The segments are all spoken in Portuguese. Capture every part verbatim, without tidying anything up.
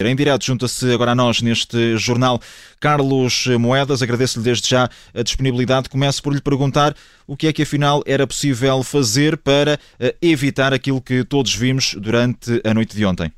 Em direto, junta-se agora a nós neste jornal Carlos Moedas. Agradeço-lhe desde já a disponibilidade. Começo por lhe perguntar o que é que afinal era possível fazer para evitar aquilo que todos vimos durante a noite de ontem.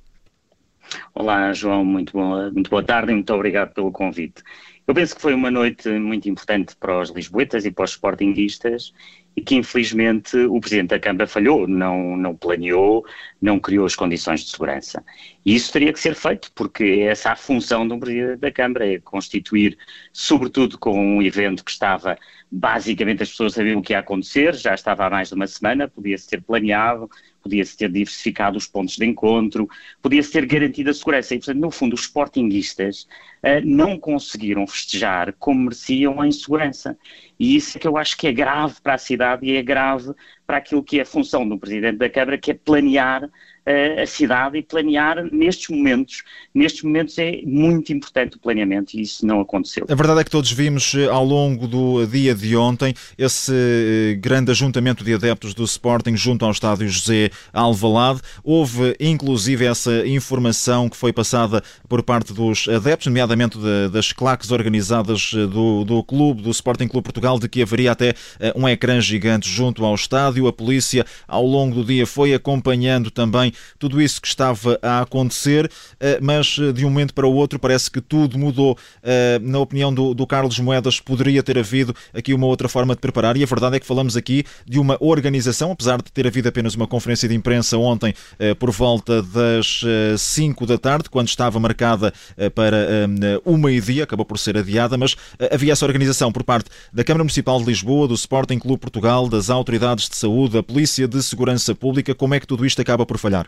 Olá, João, muito boa, muito boa tarde e muito obrigado pelo convite. Eu penso que foi uma noite muito importante para os lisboetas e para os sportinguistas e que infelizmente o Presidente da Câmara falhou, não, não planeou, não criou as condições de segurança. E isso teria que ser feito porque é essa a função do Presidente da Câmara, é constituir, sobretudo com um evento que estava, basicamente as pessoas sabiam o que ia acontecer, já estava há mais de uma semana, podia-se ter planeado, podia-se ter diversificado os pontos de encontro, podia-se ter garantido a segurança e, portanto, no fundo, os sportinguistas uh, não conseguiram festejar como mereciam em segurança. E isso é que eu acho que é grave para a cidade e é grave para aquilo que é a função do Presidente da Câmara, que é planear uh, a cidade e planear nestes momentos. Nestes momentos é muito importante o planeamento e isso não aconteceu. A verdade é que todos vimos ao longo do dia de ontem esse grande ajuntamento de adeptos do Sporting junto ao estádio José Alvalade. Houve inclusive essa informação que foi passada por parte dos adeptos, nomeadamente de, das claques organizadas do, do clube, do Sporting Clube Portugal, de que haveria até um ecrã gigante junto ao estádio. A polícia ao longo do dia foi acompanhando também tudo isso que estava a acontecer, mas de um momento para o outro parece que tudo mudou. Na opinião do, do Carlos Moedas, poderia ter havido aqui uma outra forma de preparar e a verdade é que falamos aqui de uma organização, apesar de ter havido apenas uma conferência de imprensa ontem por volta das cinco da tarde, quando estava marcada para o meio-dia, acabou por ser adiada, mas havia essa organização por parte da Câmara Municipal de Lisboa, do Sporting Clube Portugal, das autoridades de saúde, da Polícia de Segurança Pública. Como é que tudo isto acaba por falhar?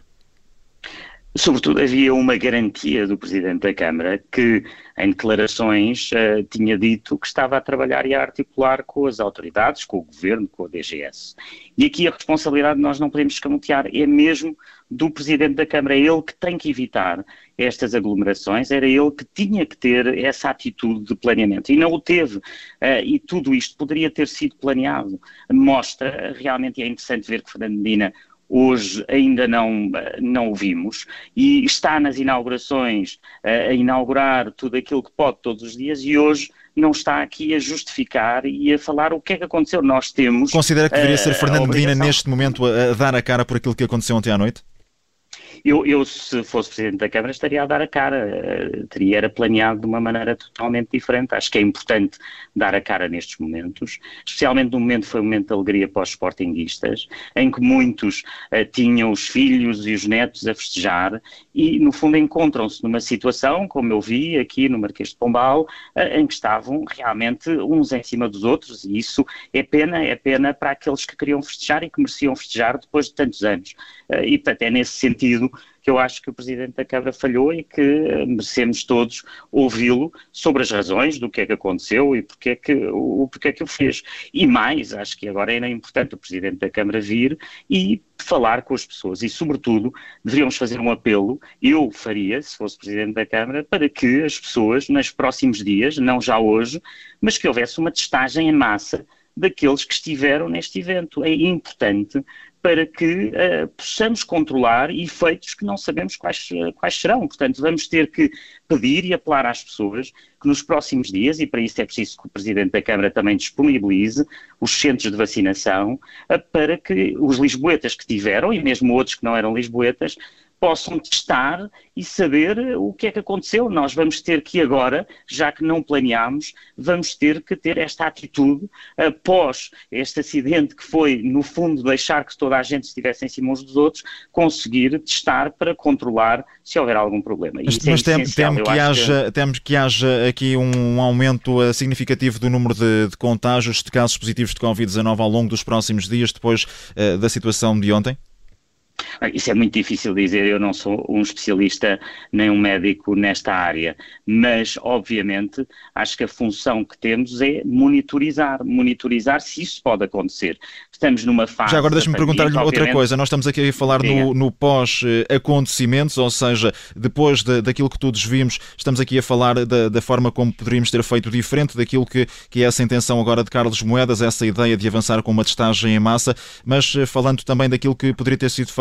Sobretudo havia uma garantia do Presidente da Câmara que em declarações uh, tinha dito que estava a trabalhar e a articular com as autoridades, com o Governo, com a D G S. E aqui a responsabilidade nós não podemos escamotear, é mesmo do Presidente da Câmara, é ele que tem que evitar estas aglomerações, era ele que tinha que ter essa atitude de planeamento e não o teve. Uh, e tudo isto poderia ter sido planeado. Mostra, realmente é interessante ver que Fernando Medina hoje ainda não, não o vimos e está nas inaugurações a inaugurar tudo aquilo que pode todos os dias e hoje não está aqui a justificar e a falar o que é que aconteceu. Nós temos... Considera que deveria ser Fernando Medina neste momento a dar a cara por aquilo que aconteceu ontem à noite? Eu, eu, se fosse Presidente da Câmara, estaria a dar a cara, uh, teria era planeado de uma maneira totalmente diferente. Acho que é importante dar a cara nestes momentos, especialmente no momento, foi um momento de alegria para os sportinguistas, em que muitos uh, tinham os filhos e os netos a festejar e, no fundo, encontram-se numa situação, como eu vi aqui no Marquês de Pombal, uh, em que estavam realmente uns em cima dos outros e isso é pena, é pena para aqueles que queriam festejar e que mereciam festejar depois de tantos anos. Uh, e, portanto, é nesse sentido que eu acho que o Presidente da Câmara falhou e que merecemos todos ouvi-lo sobre as razões do que é que aconteceu e porque é que o, porque é que o fez. E mais, acho que agora era importante o Presidente da Câmara vir e falar com as pessoas e, sobretudo, deveríamos fazer um apelo, eu faria, se fosse Presidente da Câmara, para que as pessoas, nos próximos dias, não já hoje, mas que houvesse uma testagem em massa daqueles que estiveram neste evento. É importante para que uh, possamos controlar efeitos que não sabemos quais, uh, quais serão. Portanto, vamos ter que pedir e apelar às pessoas que nos próximos dias, e para isso é preciso que o Presidente da Câmara também disponibilize os centros de vacinação, uh, para que os lisboetas que tiveram, e mesmo outros que não eram lisboetas, possam testar e saber o que é que aconteceu. Nós vamos ter que agora, já que não planeámos, vamos ter que ter esta atitude após este acidente que foi, no fundo, deixar que toda a gente estivesse em cima uns dos outros, conseguir testar para controlar se houver algum problema. Mas, mas é temo, temo, que haja, que... temo que haja aqui um aumento significativo do número de, de contágios, de casos positivos de covid dezanove ao longo dos próximos dias, depois uh, da situação de ontem? Isso é muito difícil dizer, eu não sou um especialista nem um médico nesta área, mas obviamente acho que a função que temos é monitorizar, monitorizar se isso pode acontecer. Estamos numa fase... Já agora deixa-me perguntar-lhe outra coisa, nós estamos aqui a falar no, no pós-acontecimentos, ou seja, depois de, daquilo que todos vimos, estamos aqui a falar da, da forma como poderíamos ter feito diferente daquilo que, que é essa intenção agora de Carlos Moedas, essa ideia de avançar com uma testagem em massa, mas falando também daquilo que poderia ter sido feito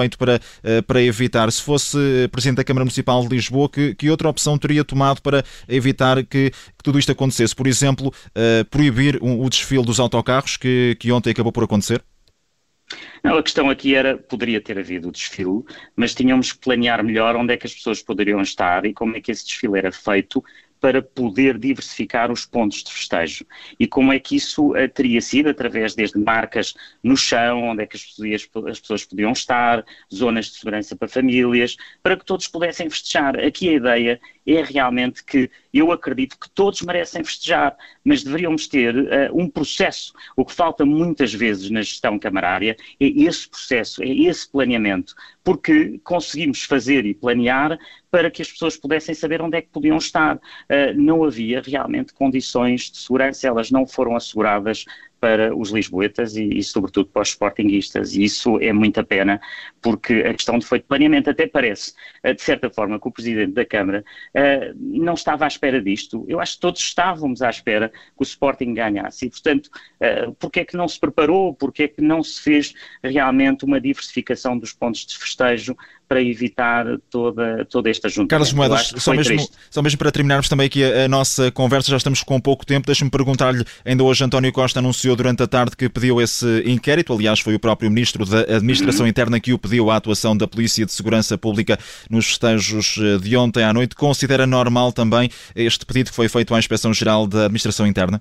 feito para, para evitar? Se fosse Presidente da Câmara Municipal de Lisboa, que, que outra opção teria tomado para evitar que, que tudo isto acontecesse? Por exemplo, uh, proibir o, o desfile dos autocarros, que, que ontem acabou por acontecer? Não, a questão aqui era, poderia ter havido o desfile, mas tínhamos que planear melhor onde é que as pessoas poderiam estar e como é que esse desfile era feito para poder diversificar os pontos de festejo. E como é que isso uh, teria sido, através desde marcas no chão, onde é que as pessoas, as pessoas podiam estar, zonas de segurança para famílias, para que todos pudessem festejar. Aqui a ideia é realmente que eu acredito que todos merecem festejar, mas deveríamos ter uh, um processo. O que falta muitas vezes na gestão camarária é esse processo, é esse planeamento, porque conseguimos fazer e planear para que as pessoas pudessem saber onde é que podiam estar. Uh, não havia realmente condições de segurança, elas não foram asseguradas para os lisboetas e, e sobretudo para os sportinguistas, e isso é muita pena, porque a questão de foi de planeamento até parece, de certa forma, que o Presidente da Câmara uh, não estava à espera disto. Eu acho que todos estávamos à espera que o Sporting ganhasse e, portanto, uh, porque é que não se preparou, porque é que não se fez realmente uma diversificação dos pontos de festejo para evitar toda, toda esta junta. Carlos Moedas, só mesmo, só mesmo para terminarmos também aqui a, a nossa conversa, já estamos com pouco tempo, deixa-me perguntar-lhe, ainda hoje António Costa anunciou durante a tarde que pediu esse inquérito, aliás foi o próprio Ministro da Administração uhum. Interna que o pediu, a atuação da Polícia de Segurança Pública nos festejos de ontem à noite. Considera normal também este pedido que foi feito à Inspeção-Geral da Administração Interna?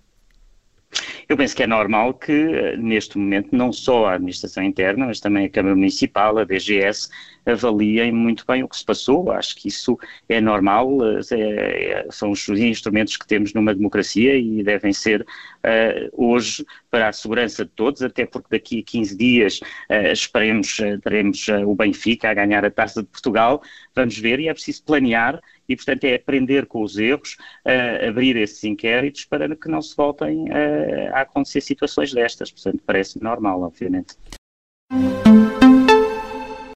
Eu penso que é normal que, neste momento, não só a Administração Interna, mas também a Câmara Municipal, a D G S, avaliem muito bem o que se passou. Acho que isso é normal, é, é, são os instrumentos que temos numa democracia e devem ser uh, hoje para a segurança de todos, até porque daqui a quinze dias uh, esperemos, uh, teremos uh, o Benfica a ganhar a Taça de Portugal, vamos ver, e é preciso planear e, portanto, é aprender com os erros, uh, abrir esses inquéritos para que não se voltem uh, a acontecer situações destas. Portanto, parece normal, obviamente.